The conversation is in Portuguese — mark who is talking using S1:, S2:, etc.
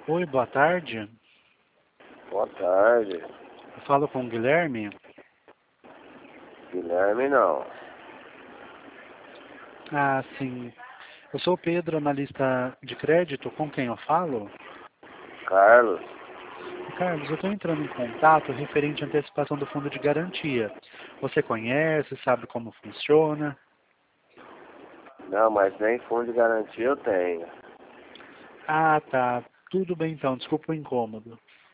S1: Oi, boa tarde.
S2: Boa tarde.
S1: Eu falo com o Guilherme.
S2: Guilherme não.
S1: Ah, sim. Eu sou o Pedro, analista de crédito. Com quem eu falo?
S2: Carlos?
S1: Carlos, eu estou entrando em contato referente à antecipação do fundo de garantia. Você conhece, sabe como funciona?
S2: Não, mas nem fundo de garantia eu tenho.
S1: Ah, tá. Tudo bem então, desculpa o incômodo.